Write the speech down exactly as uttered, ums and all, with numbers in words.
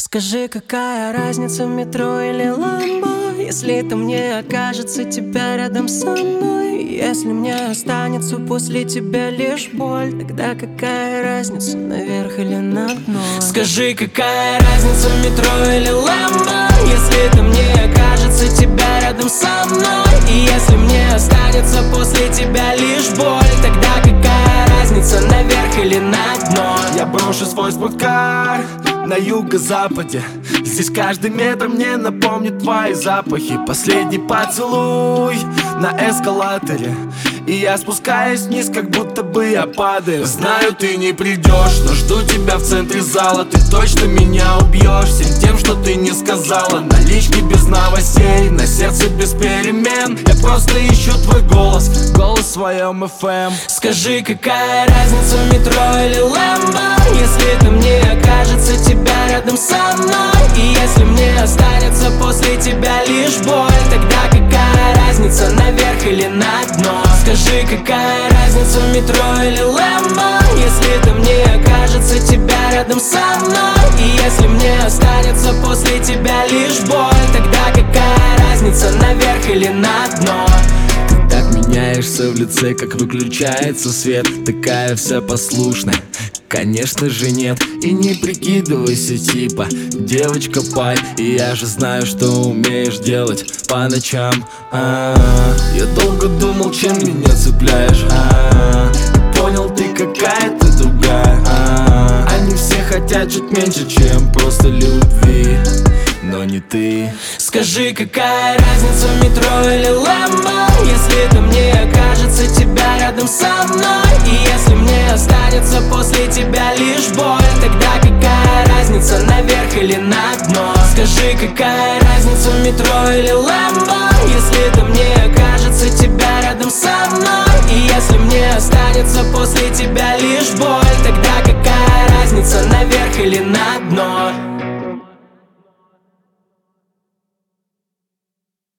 Скажи, какая разница, метро или ламбо, если там не окажется тебя рядом со мной? Если мне останется после тебя лишь боль, тогда какая разница, наверх или на дно? Скажи, какая разница, метро или ламбо, если там не окажется тебя рядом со мной? И если мне останется после тебя лишь боль, тогда какая разница, наверх или на дно? Я брошу свой спорткар на юго-западе. Здесь каждый метр мне напомнит твои запахи. Последний поцелуй на эскалаторе, и я спускаюсь вниз, как будто бы я падаю. Знаю, ты не придешь, но жду тебя в центре зала. Ты точно меня убьешь всем тем, что ты не сказала. Налички без новостей, на сердце без перемен. Я просто ищу твой голос, голос в своем эф эм. Скажи, какая разница, метро или ламбо, если там не окажется тебя рядом со мной? И если мне останется после тебя лишь боль, тогда какая разница, наверх или на дно? Скажи, какая разница, метро или ламбо, если там не окажется тебя рядом со мной? И если мне останется после тебя лишь боль, тогда какая разница, наверх или на дно? Так меняешься в лице, как выключается свет. Такая вся послушная, конечно же нет. И не прикидывайся типа девочка пай, и я же знаю, что умеешь делать по ночам. А-а-а. Я долго думал, чем меня цепляешь. А-а-а. И понял, ты какая-то другая. А-а-а. Они все хотят чуть меньше, чем просто любви, но не ты. Скажи, какая разница, метро или ламбо, если там не окажется тебя рядом со мной? И если мне останется после тебя лишь боль, тогда какая разница, наверх или на дно? Скажи, какая разница, метро или ламбо, если там не окажется тебя рядом со мной? И если мне останется после тебя лишь боль, тогда какая разница, наверх или на дно?